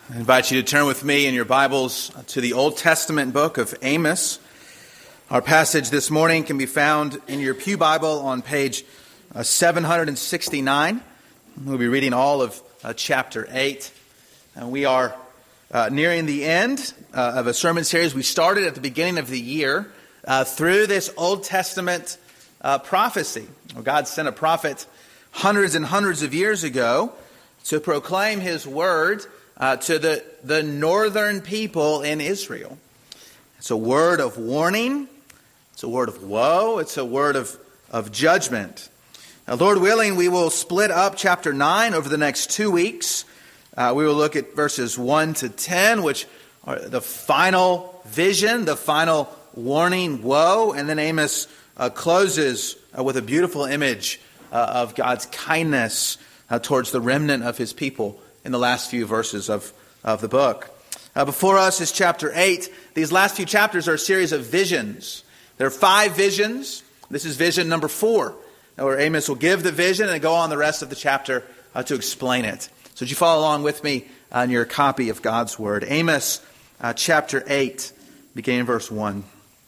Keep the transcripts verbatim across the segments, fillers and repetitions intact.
I invite you to turn with me in your Bibles to the Old Testament book of Amos. Our passage this morning can be found in your pew Bible on page uh, seven sixty-nine. We'll be reading all of uh, chapter eight. And we are uh, nearing the end uh, of a sermon series we started at the beginning of the year uh, through this Old Testament uh, prophecy. Well, God sent a prophet hundreds and hundreds of years ago to proclaim his word uh, to the, the northern people in Israel. It's a word of warning. It's a word of woe. It's a word of, of judgment. Now, Lord willing, we will split up chapter nine over the next two weeks. Uh, we will look at verses one to ten, which are the final vision, the final warning, woe. And then Amos uh, closes uh, with a beautiful image uh, of God's kindness uh, towards the remnant of his people in the last few verses of, of the book. Uh, before us is chapter eight. These last few chapters are a series of visions. There are five visions. This is vision number four, where Amos will give the vision and go on the rest of the chapter uh, to explain it. So would you follow along with me on your copy of God's Word? Amos uh, chapter eight, beginning in verse one.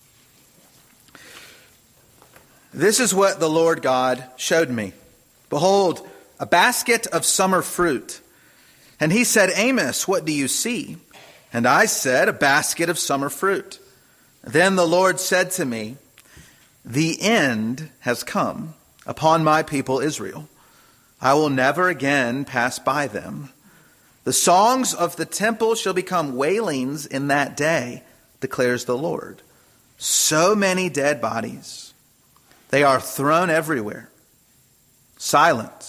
This is what the Lord God showed me. Behold, a basket of summer fruit. And he said, Amos, what do you see? And I said, a basket of summer fruit. Then the Lord said to me, the end has come upon my people Israel. I will never again pass by them. The songs of the temple shall become wailings in that day, declares the Lord. So many dead bodies. They are thrown everywhere. Silence.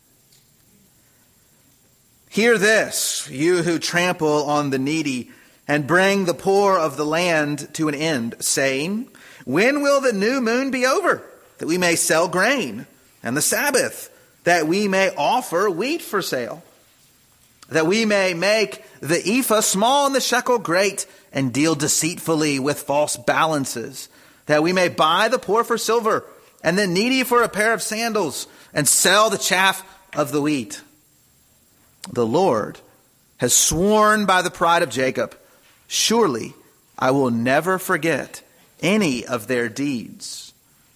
Hear this, you who trample on the needy and bring the poor of the land to an end, saying, when will the new moon be over, that we may sell grain, and the Sabbath, that we may offer wheat for sale, that we may make the ephah small and the shekel great, and deal deceitfully with false balances, that we may buy the poor for silver, and the needy for a pair of sandals, and sell the chaff of the wheat. The Lord has sworn by the pride of Jacob, surely I will never forget any of their deeds.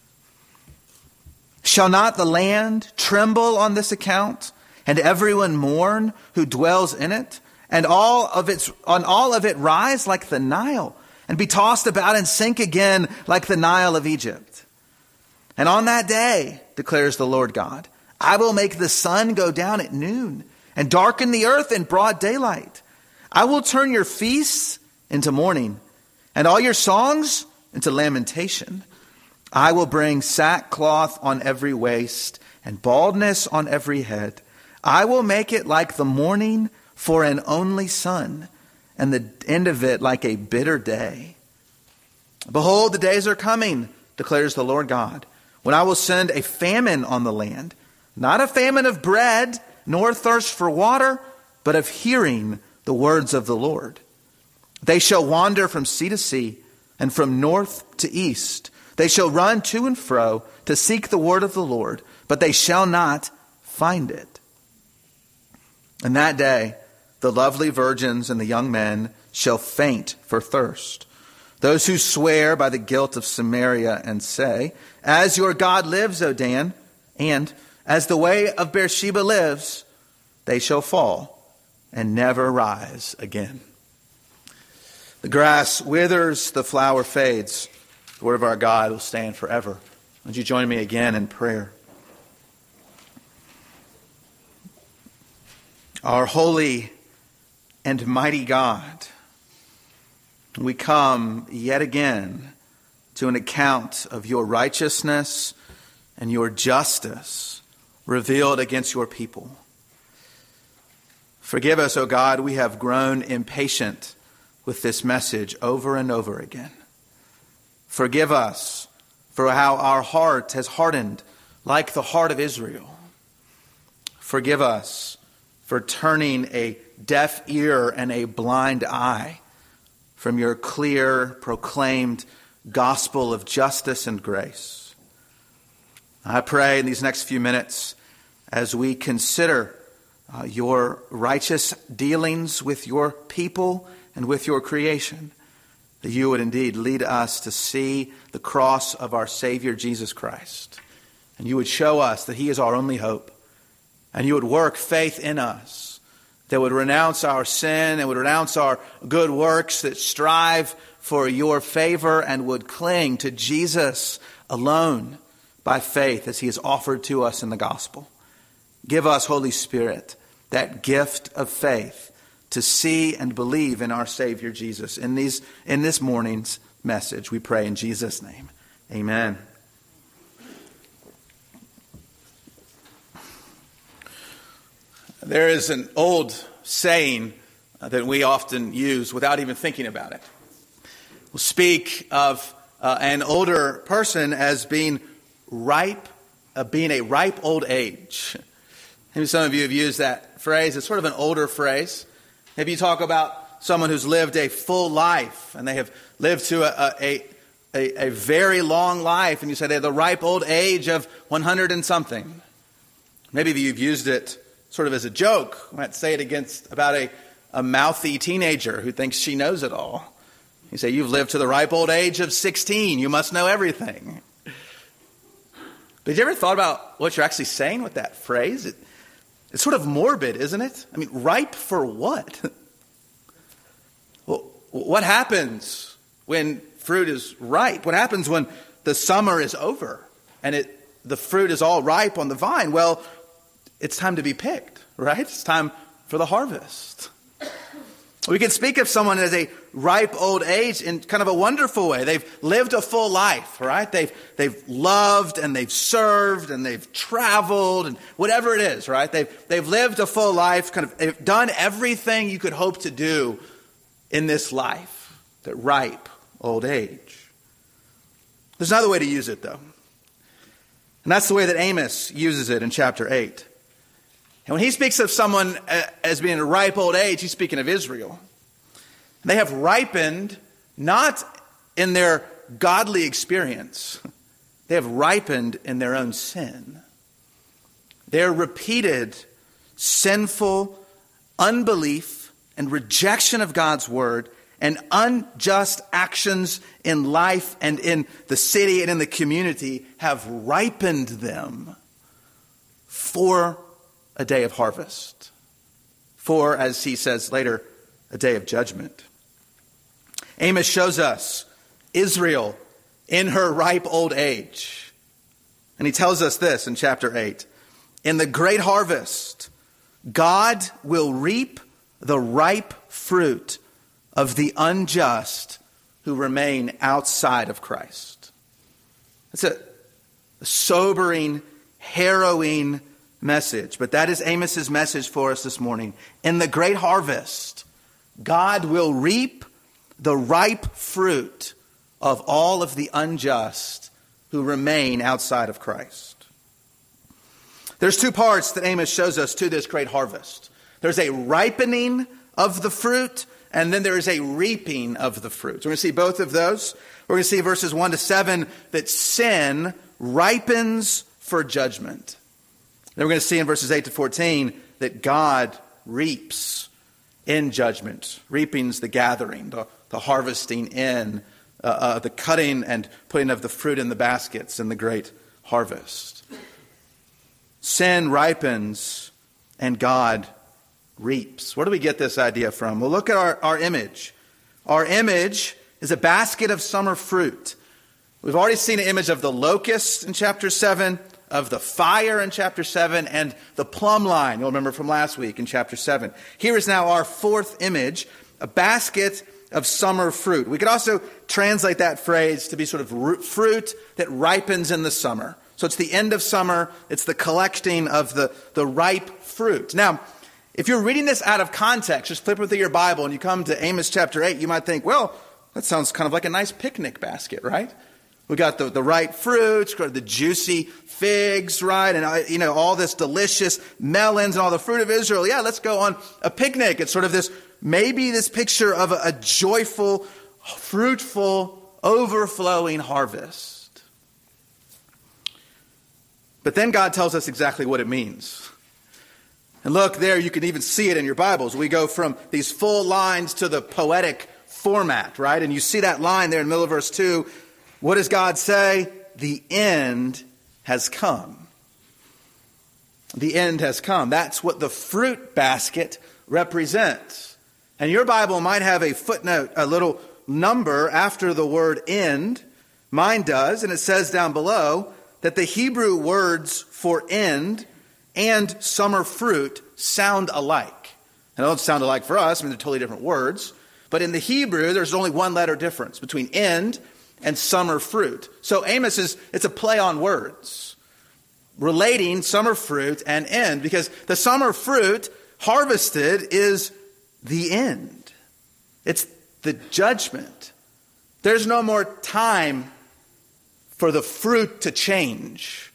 Shall not the land tremble on this account, and everyone mourn who dwells in it, and all of its on all of it rise like the Nile, and be tossed about and sink again like the Nile of Egypt? And on that day, declares the Lord God, I will make the sun go down at noon, and darken the earth in broad daylight. I will turn your feasts into mourning, and all your songs into lamentation. I will bring sackcloth on every waist, and baldness on every head. I will make it like the morning for an only son, and the end of it like a bitter day. Behold, the days are coming, declares the Lord God, when I will send a famine on the land, not a famine of bread, nor thirst for water, but of hearing the words of the Lord. They shall wander from sea to sea, and from north to east. They shall run to and fro to seek the word of the Lord, but they shall not find it. In that day, the lovely virgins and the young men shall faint for thirst. Those who swear by the guilt of Samaria and say, as your God lives, O Dan, and as the way of Beersheba lives, they shall fall and never rise again. The grass withers, the flower fades. The word of our God will stand forever. Would you join me again in prayer? Our holy and mighty God, we come yet again to an account of your righteousness and your justice revealed against your people. Forgive us, O God, we have grown impatient with this message over and over again. Forgive us for how our heart has hardened like the heart of Israel. Forgive us for turning a deaf ear and a blind eye from your clear, proclaimed gospel of justice and grace. I pray in these next few minutes, as we consider uh, your righteous dealings with your people and with your creation, that you would indeed lead us to see the cross of our Savior Jesus Christ. And you would show us that he is our only hope. And you would work faith in us that would renounce our sin and would renounce our good works, that strive for your favor and would cling to Jesus alone by faith as he is offered to us in the gospel. Give us, Holy Spirit, that gift of faith to see and believe in our Savior Jesus. In these, in this morning's message, we pray in Jesus' name. Amen. There is an old saying that we often use without even thinking about it. We'll speak of uh, an older person as being ripe, uh, being a ripe old age. Maybe some of you have used that phrase. It's sort of an older phrase. Maybe you talk about someone who's lived a full life and they have lived to a, a, a, a very long life, and you say they're the ripe old age of one hundred and something. Maybe you've used it sort of as a joke. We might say it against about a, a mouthy teenager who thinks she knows it all. You say, you've lived to the ripe old age of sixteen. You must know everything. But have you ever thought about what you're actually saying with that phrase? It, it's sort of morbid, isn't it? I mean, ripe for what? Well, what happens when fruit is ripe? What happens when the summer is over and it the fruit is all ripe on the vine? Well, it's time to be picked, right? It's time for the harvest. We can speak of someone as a ripe old age in kind of a wonderful way. They've lived a full life, right? They've they've loved and they've served and they've traveled and whatever it is, right? They've they've lived a full life, kind of they've done everything you could hope to do in this life. That ripe old age. There's another way to use it, though. And that's the way that Amos uses it in chapter eight. And when he speaks of someone as being a ripe old age, he's speaking of Israel. They have ripened not in their godly experience. They have ripened in their own sin. Their repeated sinful unbelief and rejection of God's word and unjust actions in life and in the city and in the community have ripened them for a day of harvest. For, as he says later, a day of judgment. Amos shows us Israel in her ripe old age. And he tells us this in chapter eight. In the great harvest, God will reap the ripe fruit of the unjust who remain outside of Christ. It's a sobering, harrowing message. But that is Amos's message for us this morning. In the great harvest, God will reap the ripe fruit of all of the unjust who remain outside of Christ. There's two parts that Amos shows us to this great harvest. There's a ripening of the fruit, and then there is a reaping of the fruit. So we're going to see both of those. We're going to see verses one to seven that sin ripens for judgment. Then we're going to see in verses eight to fourteen that God reaps in judgment. Reaping's the gathering, the, the harvesting in, uh, uh, the cutting and putting of the fruit in the baskets in the great harvest. Sin ripens and God reaps. Where do we get this idea from? Well, look at our, our image. Our image is a basket of summer fruit. We've already seen an image of the locust in chapter seven, of the fire in chapter seven, and the plumb line, you'll remember from last week in chapter seven. Here is now our fourth image, a basket of summer fruit. We could also translate that phrase to be sort of fruit that ripens in the summer. So it's the end of summer, it's the collecting of the, the ripe fruit. Now, if you're reading this out of context, just flip through your Bible and you come to Amos chapter eight, you might think, well, that sounds kind of like a nice picnic basket, right? We got the, the ripe fruits, the juicy figs, right? And, you know, all this delicious melons and all the fruit of Israel. Yeah, let's go on a picnic. It's sort of this, maybe this picture of a, a joyful, fruitful, overflowing harvest. But then God tells us exactly what it means. And look there, you can even see it in your Bibles. We go from these full lines to the poetic format, right? And you see that line there in the middle of verse two. What does God say? The end has come. The end has come. That's what the fruit basket represents. And your Bible might have a footnote, a little number after the word end. Mine does, and it says down below that the Hebrew words for end and summer fruit sound alike. And they don't sound alike for us. I mean, they're totally different words. But in the Hebrew, there's only one letter difference between end and summer fruit. So Amos is, it's a play on words, relating summer fruit and end, because the summer fruit harvested is the end. It's the judgment. There's no more time for the fruit to change.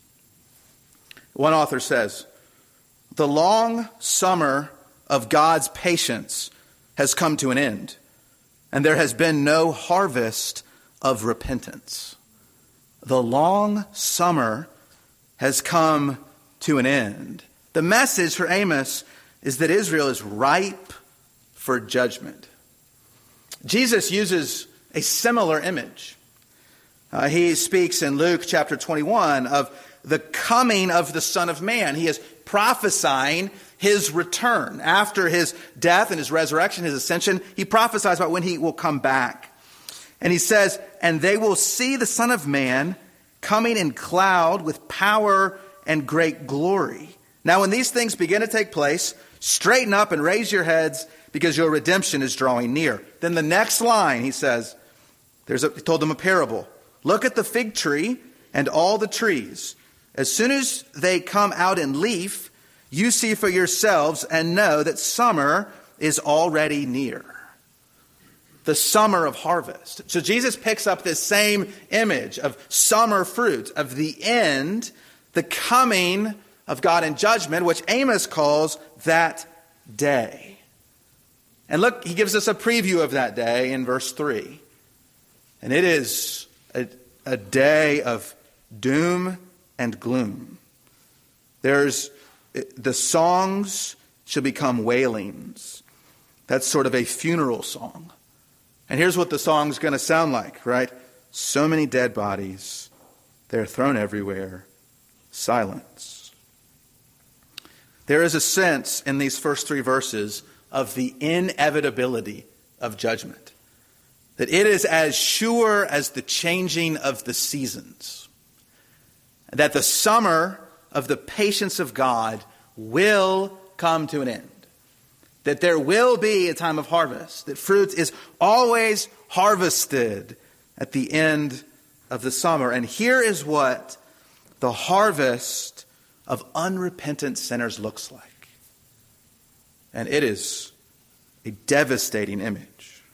One author says, the long summer of God's patience has come to an end, and there has been no harvest of repentance. The long summer has come to an end. The message for Amos is that Israel is ripe for judgment. Jesus uses a similar image. Uh, he speaks in Luke chapter twenty-one of the coming of the Son of Man. He is prophesying his return. After his death and his resurrection, his ascension, he prophesies about when he will come back. And he says, and they will see the Son of Man coming in cloud with power and great glory. Now, when these things begin to take place, straighten up and raise your heads, because your redemption is drawing near. Then the next line, he says, there's a, he told them a parable. Look at the fig tree and all the trees. As soon as they come out in leaf, you see for yourselves and know that summer is already near. The summer of harvest. So Jesus picks up this same image of summer fruit, of the end, the coming of God in judgment, which Amos calls that day. And look, he gives us a preview of that day in verse three. And it is a, a day of doom and gloom. There's the songs shall become wailings. That's sort of a funeral song. And here's what the song's going to sound like, right? So many dead bodies, they're thrown everywhere. Silence. There is a sense in these first three verses of the inevitability of judgment. That it is as sure as the changing of the seasons. That the summer of the patience of God will come to an end. That there will be a time of harvest. That fruit is always harvested at the end of the summer. And here is what the harvest of unrepentant sinners looks like. And it is a devastating image.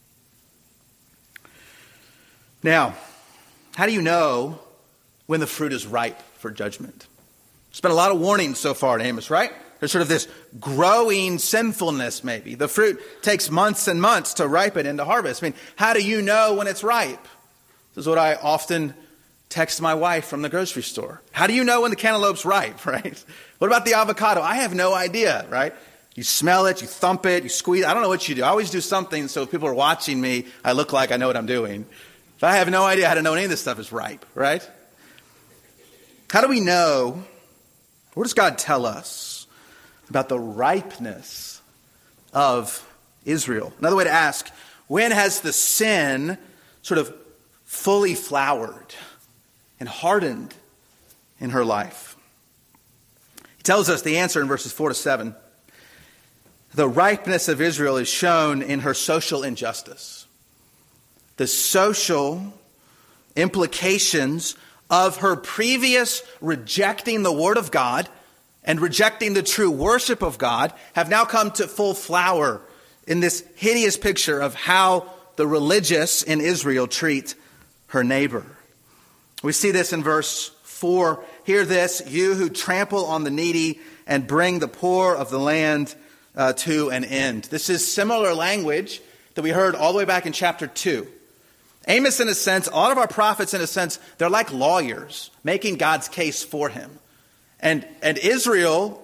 Now, how do you know when the fruit is ripe for judgment? There's been a lot of warnings so far in Amos, right? There's sort of this growing sinfulness maybe. The fruit takes months and months to ripen into harvest. I mean, how do you know when it's ripe? This is what I often text my wife from the grocery store. How do you know when the cantaloupe's ripe, right? What about the avocado? I have no idea, right? You smell it, you thump it, you squeeze. I don't know what you do. I always do something so if people are watching me, I look like I know what I'm doing. But I have no idea how to know any of this stuff is ripe, right? How do we know? What does God tell us about the ripeness of Israel? Another way to ask, when has the sin sort of fully flowered and hardened in her life? He tells us the answer in verses four to seven. The ripeness of Israel is shown in her social injustice. The social implications of her previous rejecting the word of God and rejecting the true worship of God have now come to full flower in this hideous picture of how the religious in Israel treat her neighbor. We see this in verse four. Hear this, you who trample on the needy and bring the poor of the land uh, to an end. This is similar language that we heard all the way back in chapter two. Amos, in a sense, a lot of our prophets, in a sense, they're like lawyers making God's case for him. And, and Israel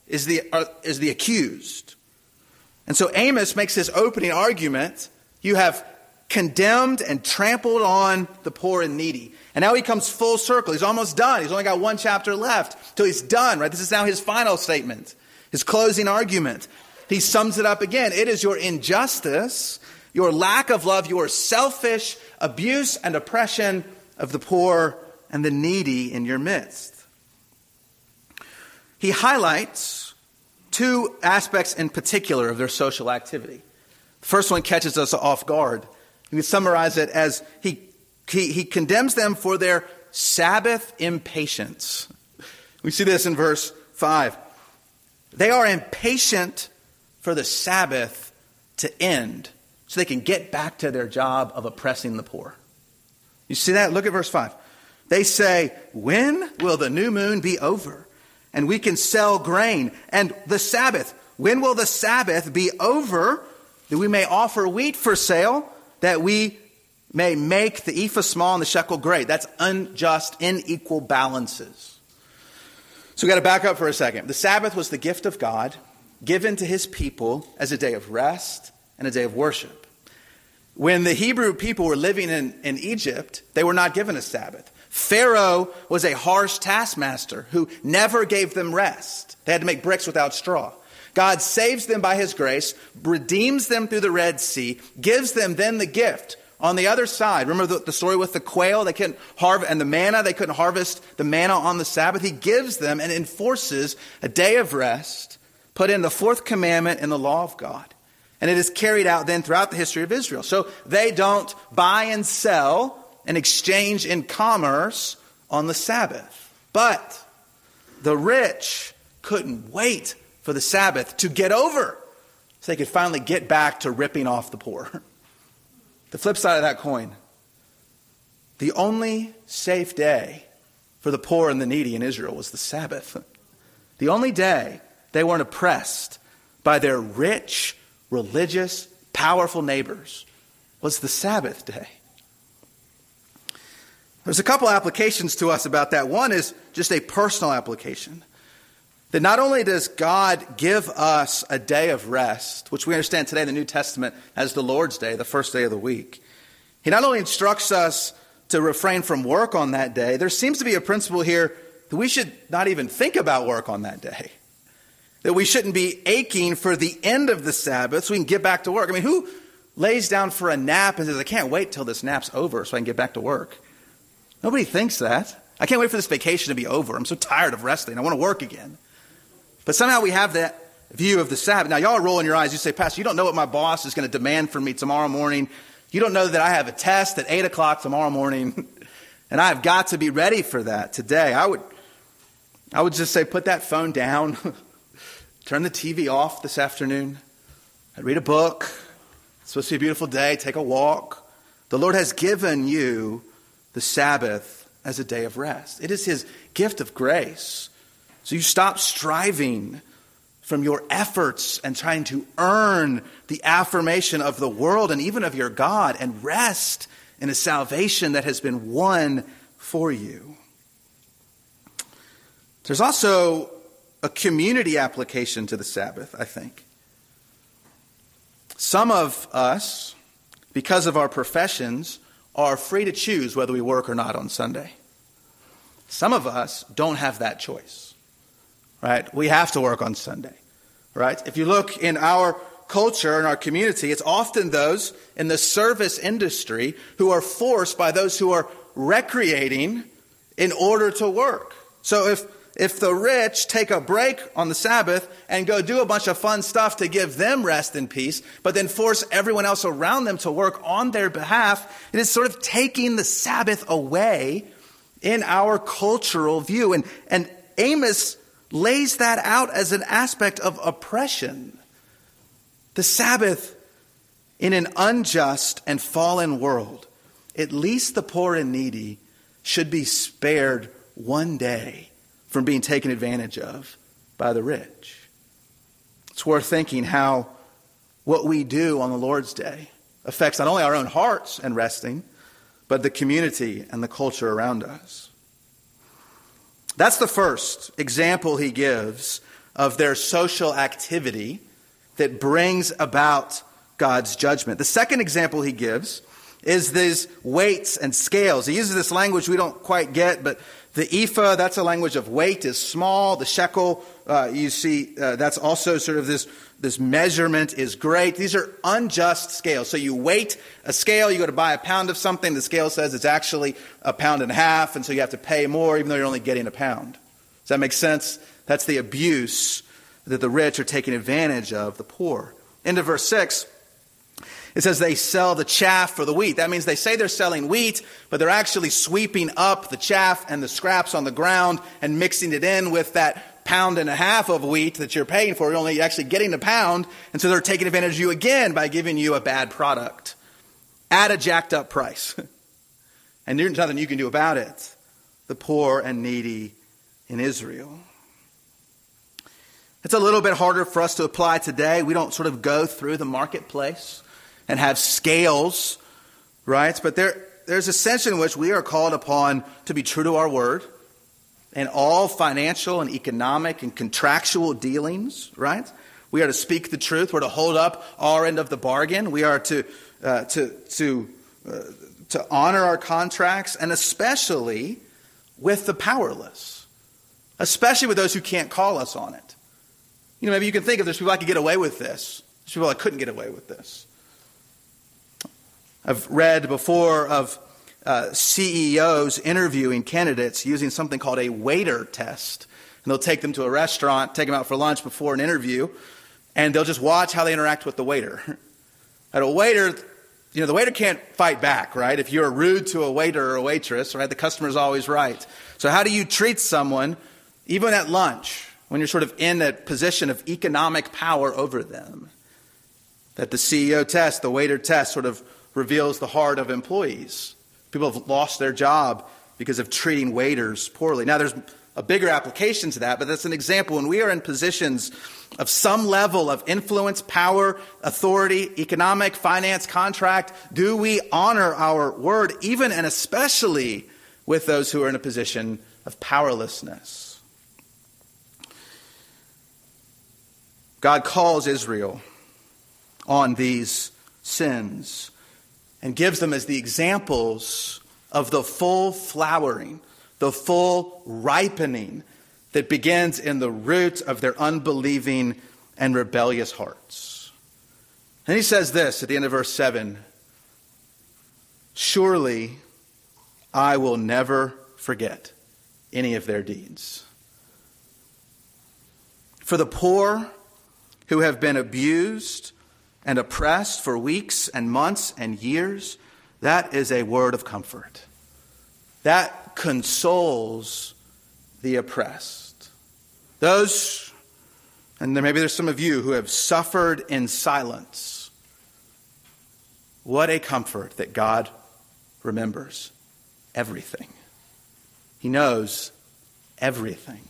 is the, uh, is the accused. And so Amos makes his opening argument. You have condemned and trampled on the poor and needy. And now he comes full circle. He's almost done. He's only got one chapter left till he's done, right? This is now his final statement, his closing argument. He sums it up again. It is your injustice, your lack of love, your selfish abuse and oppression of the poor and the needy in your midst. He highlights two aspects in particular of their social activity. The first one catches us off guard. You can summarize it as he, he, he condemns them for their Sabbath impatience. We see this in verse five. They are impatient for the Sabbath to end so they can get back to their job of oppressing the poor. You see that? Look at verse five. They say, when will the new moon be over and we can sell grain? And the Sabbath, when will the Sabbath be over that we may offer wheat for sale, that we may make the ephah small and the shekel great? That's unjust, unequal balances. So we've got to back up for a second. The Sabbath was the gift of God given to his people as a day of rest and a day of worship. When the Hebrew people were living in, in Egypt, they were not given a Sabbath. Pharaoh was a harsh taskmaster who never gave them rest. They had to make bricks without straw. God saves them by his grace, redeems them through the Red Sea, gives them then the gift on the other side. Remember the, the story with the quail? They couldn't harvest, and the manna, they couldn't harvest the manna on the Sabbath. He gives them and enforces a day of rest, put in the fourth commandment in the law of God. And it is carried out then throughout the history of Israel. So they don't buy and sell and exchange in commerce on the Sabbath. But the rich couldn't wait for the Sabbath to get over so they could finally get back to ripping off the poor. The flip side of that coin, the only safe day for the poor and the needy in Israel was the Sabbath. The only day they weren't oppressed by their rich, religious, powerful neighbors was the Sabbath day. There's a couple applications to us about that. One is just a personal application. That not only does God give us a day of rest, which we understand today in the New Testament as the Lord's Day, the first day of the week. He not only instructs us to refrain from work on that day, there seems to be a principle here that we should not even think about work on that day. That we shouldn't be aching for the end of the Sabbath so we can get back to work. I mean, who lays down for a nap and says, I can't wait till this nap's over so I can get back to work? Nobody thinks that. I can't wait for this vacation to be over. I'm so tired of resting. I want to work again. But somehow we have that view of the Sabbath. Now, y'all are rolling your eyes. You say, Pastor, you don't know what my boss is going to demand from me tomorrow morning. You don't know that I have a test at eight o'clock tomorrow morning. And I've got to be ready for that today. I would, I would just say, put that phone down. Turn the T V off this afternoon. I'd read a book. It's supposed to be a beautiful day. Take a walk. The Lord has given you the Sabbath as a day of rest. It is his gift of grace. So you stop striving from your efforts and trying to earn the affirmation of the world and even of your God, and rest in a salvation that has been won for you. There's also a community application to the Sabbath, I think. Some of us, because of our professions, are free to choose whether we work or not on Sunday. Some of us don't have that choice, right? We have to work on Sunday, right? If you look in our culture, in our community, it's often those in the service industry who are forced by those who are recreating in order to work. So if If the rich take a break on the Sabbath and go do a bunch of fun stuff to give them rest and peace, but then force everyone else around them to work on their behalf, it is sort of taking the Sabbath away in our cultural view. And, and Amos lays that out as an aspect of oppression. The Sabbath in an unjust and fallen world, at least the poor and needy should be spared one day from being taken advantage of by the rich. It's worth thinking how what we do on the Lord's Day affects not only our own hearts and resting, but the community and the culture around us. That's the first example he gives of their social activity that brings about God's judgment. The second example he gives is these weights and scales. He uses this language we don't quite get, but the ephah, that's a language of weight, is small. The shekel, uh, you see, uh, that's also sort of this, this measurement is great. These are unjust scales. So you weight a scale, you go to buy a pound of something, the scale says it's actually a pound and a half, and so you have to pay more even though you're only getting a pound. Does that make sense? That's the abuse that the rich are taking advantage of the poor. Into verse six. It says they sell the chaff for the wheat. That means they say they're selling wheat, but they're actually sweeping up the chaff and the scraps on the ground and mixing it in with that pound and a half of wheat that you're paying for. You're only actually getting a pound. And so they're taking advantage of you again by giving you a bad product at a jacked up price. And there's nothing you can do about it. The poor and needy in Israel. It's a little bit harder for us to apply today. We don't sort of go through the marketplace and have scales, right? But there, there's a sense in which we are called upon to be true to our word in all financial and economic and contractual dealings, right? We are to speak the truth. We're to hold up our end of the bargain. We are to uh, to to uh, to honor our contracts, and especially with the powerless, especially with those who can't call us on it. You know, maybe you can think of there's people I could get away with this. There's people I couldn't get away with this. I've read before of uh, C E Os interviewing candidates using something called a waiter test. And they'll take them to a restaurant, take them out for lunch before an interview, and they'll just watch how they interact with the waiter. And a waiter, you know, the waiter can't fight back, right? If you're rude to a waiter or a waitress, right, the customer's always right. So how do you treat someone, even at lunch, when you're sort of in a position of economic power over them? That the C E O test, the waiter test, sort of reveals the heart of employees. People have lost their job because of treating waiters poorly. Now, there's a bigger application to that, but that's an example. When we are in positions of some level of influence, power, authority, economic, finance, contract, do we honor our word, even and especially with those who are in a position of powerlessness? God calls Israel on these sins and gives them as the examples of the full flowering, the full ripening that begins in the root of their unbelieving and rebellious hearts. And he says this at the end of verse seven, "Surely I will never forget any of their deeds." For the poor who have been abused and oppressed for weeks and months and years, that is a word of comfort. That consoles the oppressed. Those, and there, maybe there's some of you who have suffered in silence. What a comfort that God remembers everything. He knows everything.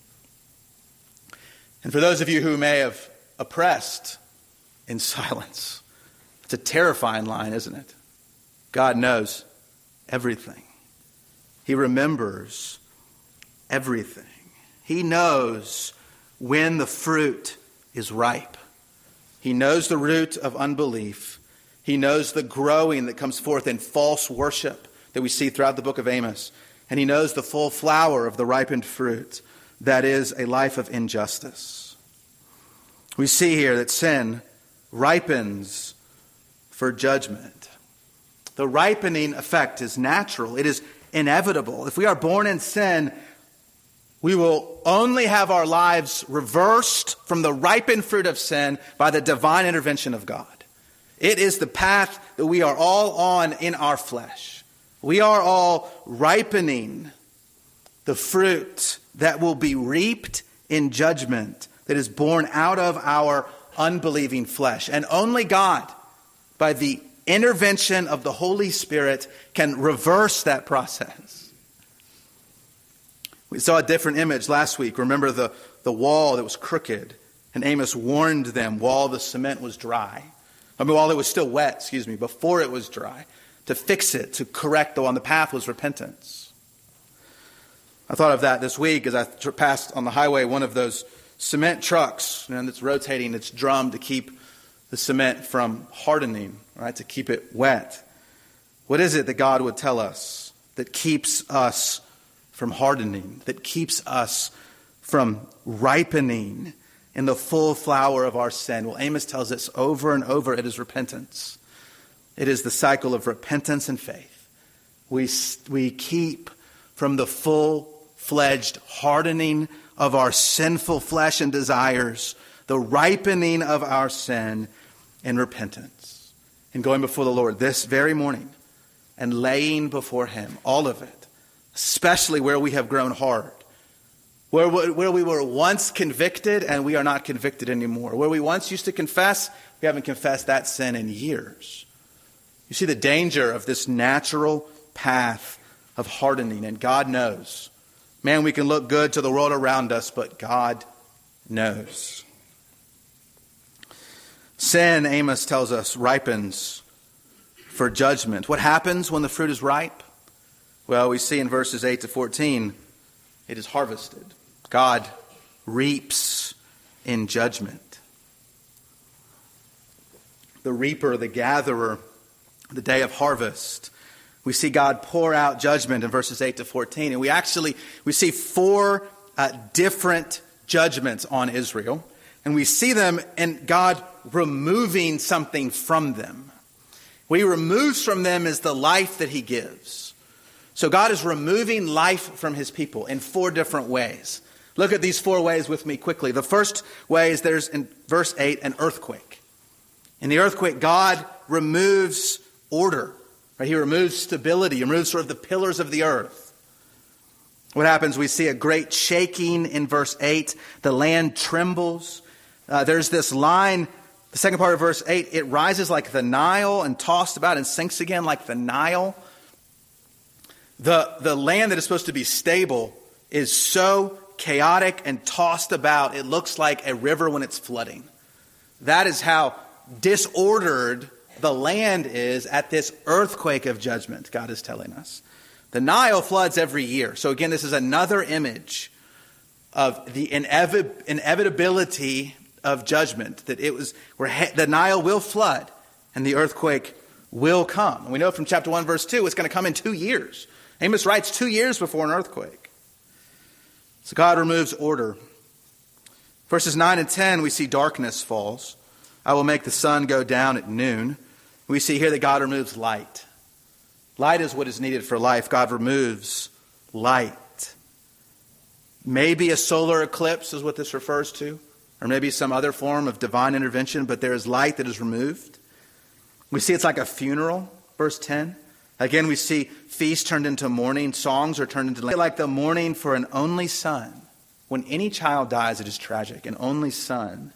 And for those of you who may have oppressed in silence, it's a terrifying line, isn't it? God knows everything. He remembers everything. He knows when the fruit is ripe. He knows the root of unbelief. He knows the growing that comes forth in false worship that we see throughout the book of Amos. And he knows the full flower of the ripened fruit that is a life of injustice. We see here that sin ripens for judgment. The ripening effect is natural. It is inevitable. If we are born in sin, we will only have our lives reversed from the ripened fruit of sin by the divine intervention of God. It is the path that we are all on in our flesh. We are all ripening the fruit that will be reaped in judgment that is born out of our unbelieving flesh. And only God, by the intervention of the Holy Spirit, can reverse that process. We saw a different image last week. Remember the, the wall that was crooked. And Amos warned them while the cement was dry. I mean, while it was still wet, excuse me, before it was dry. To fix it, to correct the one. The path was repentance. I thought of that this week as I passed on the highway one of those cement trucks, and it's rotating its drum to keep the cement from hardening, right? To keep it wet. What is it that God would tell us that keeps us from hardening, that keeps us from ripening in the full flower of our sin? Well, Amos tells us over and over, it is repentance. It is the cycle of repentance and faith. We, we keep from the full-fledged hardening of our sinful flesh and desires, the ripening of our sin in repentance, and going before the Lord this very morning and laying before him all of it, especially where we have grown hard, where, where we were once convicted and we are not convicted anymore, where we once used to confess, we haven't confessed that sin in years. You see the danger of this natural path of hardening, and God knows. Man, we can look good to the world around us, but God knows. Sin, Amos tells us, ripens for judgment. What happens when the fruit is ripe? Well, we see in verses eight to fourteen, it is harvested. God reaps in judgment. The reaper, the gatherer, the day of harvest. We see God pour out judgment in verses eight to fourteen. And we actually, we see four uh, different judgments on Israel. And we see them in God removing something from them. What he removes from them is the life that he gives. So God is removing life from his people in four different ways. Look at these four ways with me quickly. The first way is there's in verse eight, an earthquake. In the earthquake, God removes order. Right? He removes stability, he removes sort of the pillars of the earth. What happens? We see a great shaking in verse eight. The land trembles. Uh, there's this line, the second part of verse eight, it rises like the Nile and tossed about and sinks again like the Nile. The, the land that is supposed to be stable is so chaotic and tossed about, it looks like a river when it's flooding. That is how disordered the land is at this earthquake of judgment, God is telling us. The Nile floods every year. So again, this is another image of the inevi- inevitability of judgment, that it was where he- the Nile will flood and the earthquake will come. And we know from chapter one, verse two, it's going to come in two years. Amos writes two years before an earthquake. So God removes order. Verses nine and ten, we see darkness falls. I will make the sun go down at noon. We see here that God removes light. Light is what is needed for life. God removes light. Maybe a solar eclipse is what this refers to, or maybe some other form of divine intervention, but there is light that is removed. We see it's like a funeral, verse ten. Again, we see feasts turned into mourning, songs are turned into like the mourning for an only son. When any child dies, it is tragic. An only son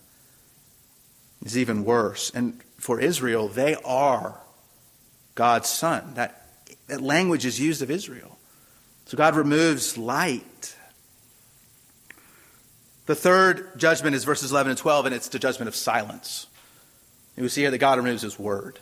is even worse. And for Israel, they are God's son. That, that language is used of Israel. So God removes light. The third judgment is verses eleven and twelve, and it's the judgment of silence. And we see here that God removes his word.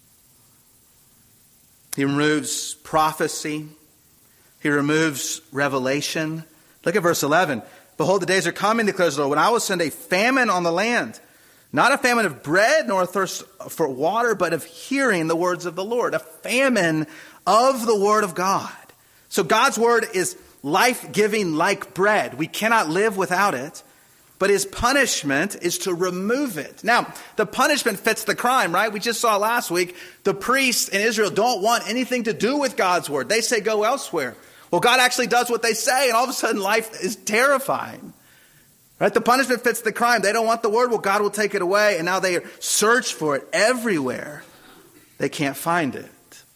He removes prophecy. He removes revelation. Look at verse eleven. Behold, the days are coming, declares the Lord, when I will send a famine on the land. Not a famine of bread, nor a thirst for water, but of hearing the words of the Lord. A famine of the word of God. So God's word is life-giving like bread. We cannot live without it. But his punishment is to remove it. Now, the punishment fits the crime, right? We just saw last week, the priests in Israel don't want anything to do with God's word. They say go elsewhere. Well, God actually does what they say, and all of a sudden life is terrifying. Right? The punishment fits the crime. They don't want the word. Well, God will take it away. And now they search for it everywhere. They can't find it.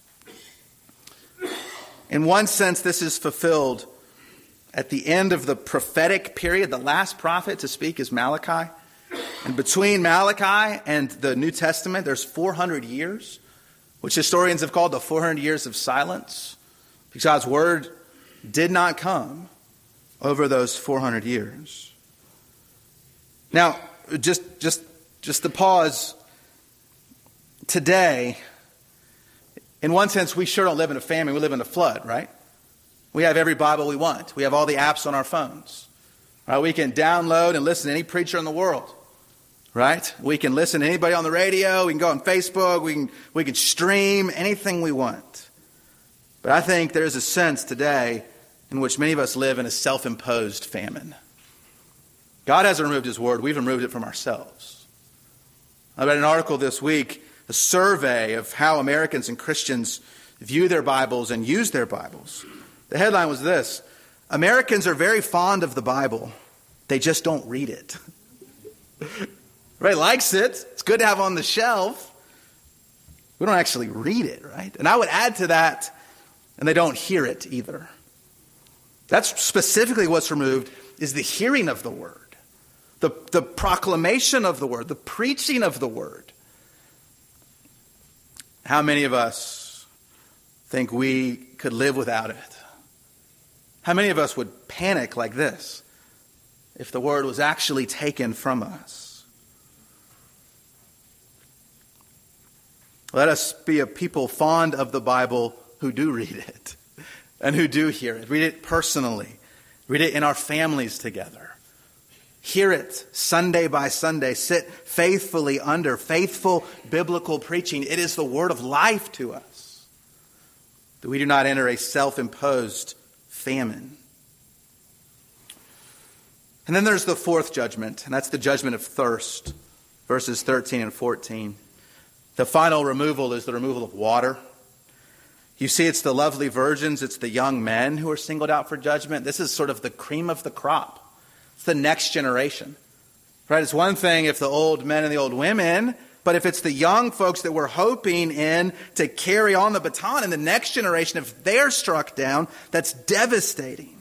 In one sense, this is fulfilled at the end of the prophetic period. The last prophet to speak is Malachi. And between Malachi and the New Testament, there's four hundred years, which historians have called the four hundred years of silence. Because God's word did not come over those four hundred years. Now, just just just to pause, today, in one sense, we sure don't live in a famine. We live in a flood, right? We have every Bible we want. We have all the apps on our phones. Right? We can download and listen to any preacher in the world. Right? We can listen to anybody on the radio. We can go on Facebook. We can, we can stream anything we want. But I think there's a sense today in which many of us live in a self-imposed famine. God hasn't removed his word. We've removed it from ourselves. I read an article this week, a survey of how Americans and Christians view their Bibles and use their Bibles. The headline was this: Americans are very fond of the Bible. They just don't read it. Everybody likes it. It's good to have on the shelf. We don't actually read it, right? And I would add to that, and they don't hear it either. That's specifically what's removed, is the hearing of the word. The, the proclamation of the word, the preaching of the word. How many of us think we could live without it? How many of us would panic like this if the word was actually taken from us? Let us be a people fond of the Bible who do read it and who do hear it. Read it personally. Read it in our families together. Hear it Sunday by Sunday. Sit faithfully under faithful biblical preaching. It is the word of life to us, that we do not enter a self-imposed famine. And then there's the fourth judgment, and that's the judgment of thirst, verses thirteen and fourteen. The final removal is the removal of water. You see, it's the lovely virgins, it's the young men who are singled out for judgment. This is sort of the cream of the crop. It's the next generation. Right? It's one thing if the old men and the old women, but if it's the young folks that we're hoping in to carry on the baton in the next generation, if they're struck down, that's devastating.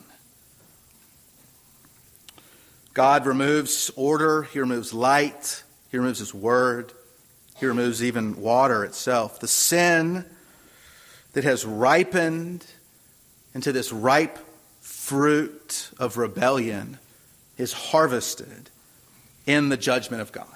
God removes order, he removes light, he removes his word, he removes even water itself. The sin that has ripened into this ripe fruit of rebellion is harvested in the judgment of God.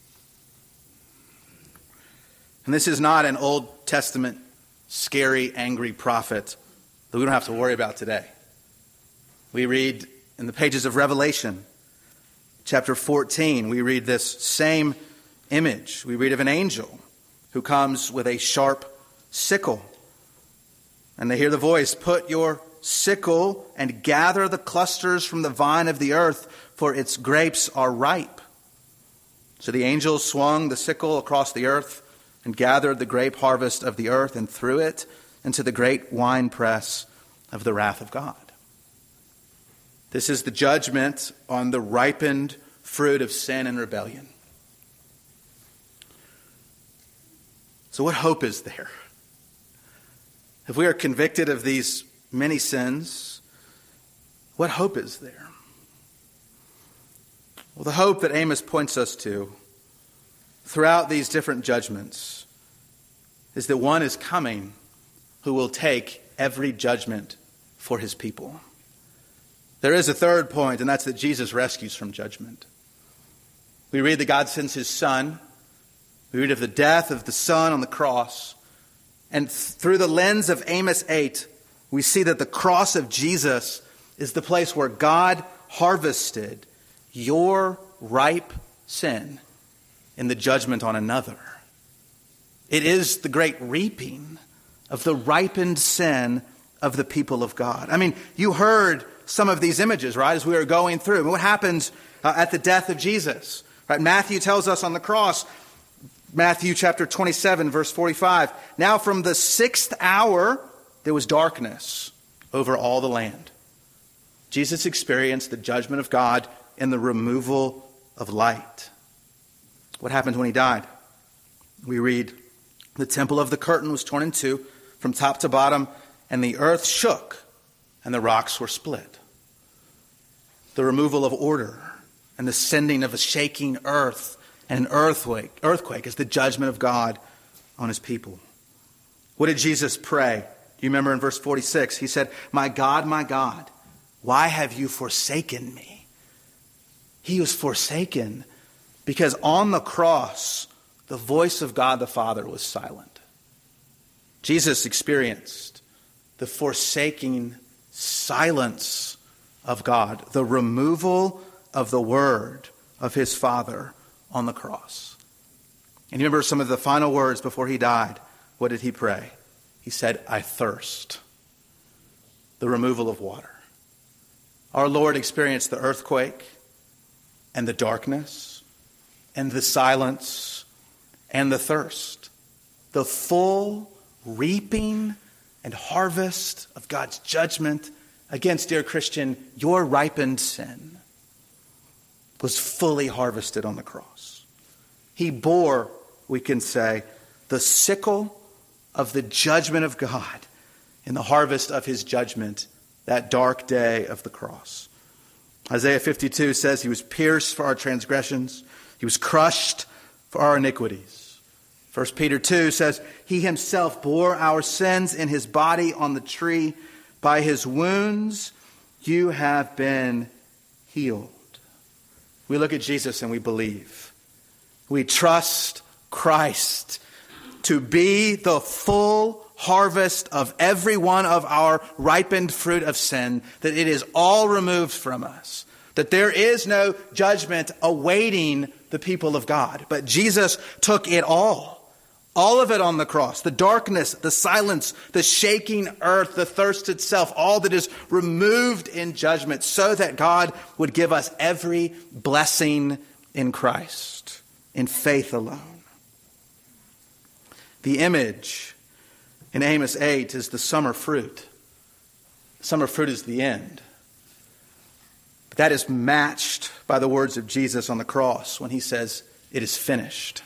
And this is not an Old Testament scary, angry prophet that we don't have to worry about today. We read in the pages of Revelation, chapter fourteen, we read this same image. We read of an angel who comes with a sharp sickle. And they hear the voice, "Put your sickle and gather the clusters from the vine of the earth, for its grapes are ripe." So the angel swung the sickle across the earth and gathered the grape harvest of the earth and threw it into the great winepress of the wrath of God. This is the judgment on the ripened fruit of sin and rebellion. So what hope is there? If we are convicted of these many sins, what hope is there? Well, the hope that Amos points us to throughout these different judgments is that one is coming who will take every judgment for his people. There is a third point, and that's that Jesus rescues from judgment. We read that God sends his Son. We read of the death of the Son on the cross. And through the lens of Amos eight, we see that the cross of Jesus is the place where God harvested your ripe sin in the judgment on another. It is the great reaping of the ripened sin of the people of God. I mean, you heard some of these images, right, as we were going through. I mean, what happens uh, at the death of Jesus? Right? Matthew tells us on the cross, Matthew chapter twenty-seven, verse forty-five, "Now from the sixth hour there was darkness over all the land." Jesus experienced the judgment of God in the removal of light. What happened when he died? We read, "The temple of the curtain was torn in two from top to bottom, and the earth shook, and the rocks were split." The removal of order and the sending of a shaking earth and an earthquake, earthquake is the judgment of God on his people. What did Jesus pray? Do you remember in verse forty-six? He said, "My God, my God, why have you forsaken me?" He was forsaken because on the cross, the voice of God the Father was silent. Jesus experienced the forsaking silence of God, the removal of the word of his Father on the cross. And you remember some of the final words before he died. What did he pray? He said, I thirst. The removal of water. Our Lord experienced the earthquake and the darkness and the silence and the thirst. The full reaping and harvest of God's judgment against, dear Christian, your ripened sin was fully harvested on the cross. He bore, we can say, the sickle of the judgment of God in the harvest of his judgment that dark day of the cross. Isaiah fifty-two says he was pierced for our transgressions. He was crushed for our iniquities. First Peter two says he himself bore our sins in his body on the tree. By his wounds you have been healed. We look at Jesus and we believe. We trust Christ to be the full harvest of every one of our ripened fruit of sin, that it is all removed from us, that there is no judgment awaiting the people of God. But Jesus took it all, all of it on the cross, the darkness, the silence, the shaking earth, the thirst itself, all that is removed in judgment, so that God would give us every blessing in Christ, in faith alone. The image in Amos eight is the summer fruit. Summer fruit is the end. But that is matched by the words of Jesus on the cross when he says, it is finished.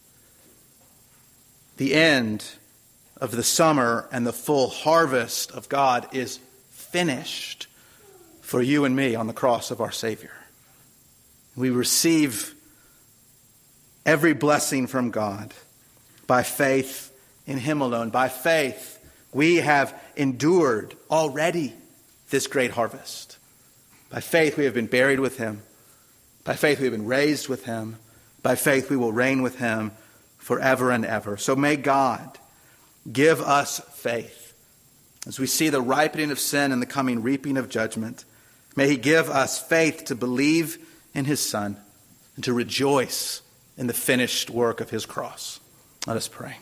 The end of the summer and the full harvest of God is finished for you and me on the cross of our Savior. We receive every blessing from God by faith in him alone. By faith, we have endured already this great harvest. By faith, we have been buried with him. By faith, we have been raised with him. By faith, we will reign with him forever and ever. So may God give us faith as we see the ripening of sin and the coming reaping of judgment. May he give us faith to believe in his Son and to rejoice in the finished work of his cross. Let us pray.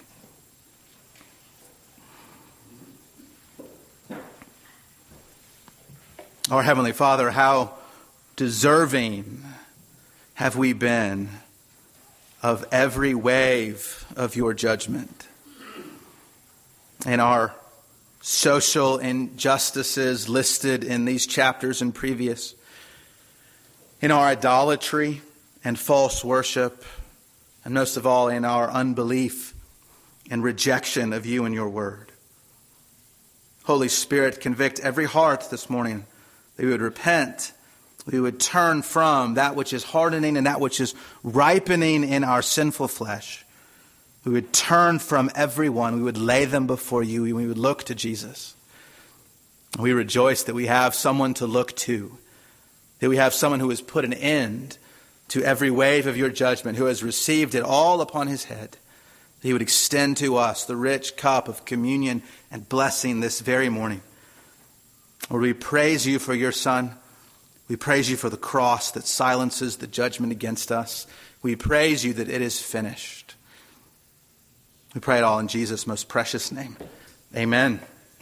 Our Heavenly Father, how deserving have we been of every wave of your judgment. In our social injustices listed in these chapters and previous, in our idolatry and false worship, and most of all in our unbelief and rejection of you and your word. Holy Spirit, convict every heart this morning that we would repent, we would turn from that which is hardening and that which is ripening in our sinful flesh. We would turn from everyone. We would lay them before you. We would look to Jesus. We rejoice that we have someone to look to, that we have someone who has put an end to every wave of your judgment, who has received it all upon his head. That he would extend to us the rich cup of communion and blessing this very morning. Lord, we praise you for your Son. We praise you for the cross that silences the judgment against us. We praise you that it is finished. We pray it all in Jesus' most precious name. Amen.